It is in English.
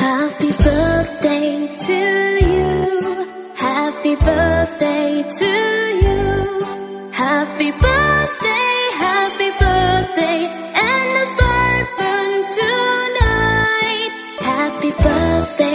Happy birthday to you. Happy birthday to you. Happy birthday, and the star burn tonight. Happy birthday.